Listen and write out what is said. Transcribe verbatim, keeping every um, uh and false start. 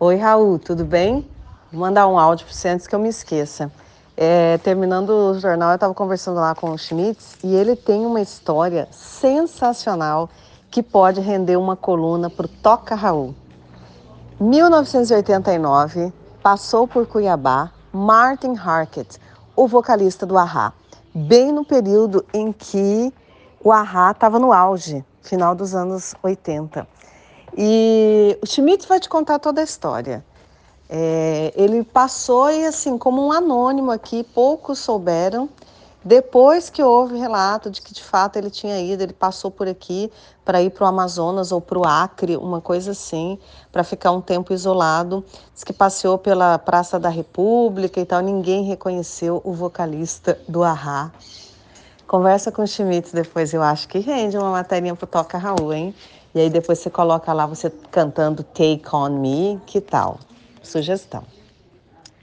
Oi, Raul, tudo bem? Vou mandar um áudio para você antes que eu me esqueça. É, terminando o jornal, eu estava conversando lá com o Schmitz e ele tem uma história sensacional que pode render uma coluna para o Toca Raul. mil novecentos e oitenta e nove, passou por Cuiabá Martin Harket, o vocalista do A-ha, bem no período em que o A-ha estava no auge, final dos anos oitenta. E o Schmitz vai te contar toda a história. É, ele passou e assim, como um anônimo aqui, poucos souberam. Depois que houve relato de que de fato ele tinha ido, ele passou por aqui para ir para o Amazonas ou para o Acre, uma coisa assim, para ficar um tempo isolado. Diz que passeou pela Praça da República e tal, ninguém reconheceu o vocalista do A-ha. Conversa com o Schmitz depois, eu acho que rende uma materinha pro Toca Raul, hein? E aí depois você coloca lá você cantando Take On Me, que tal? Sugestão.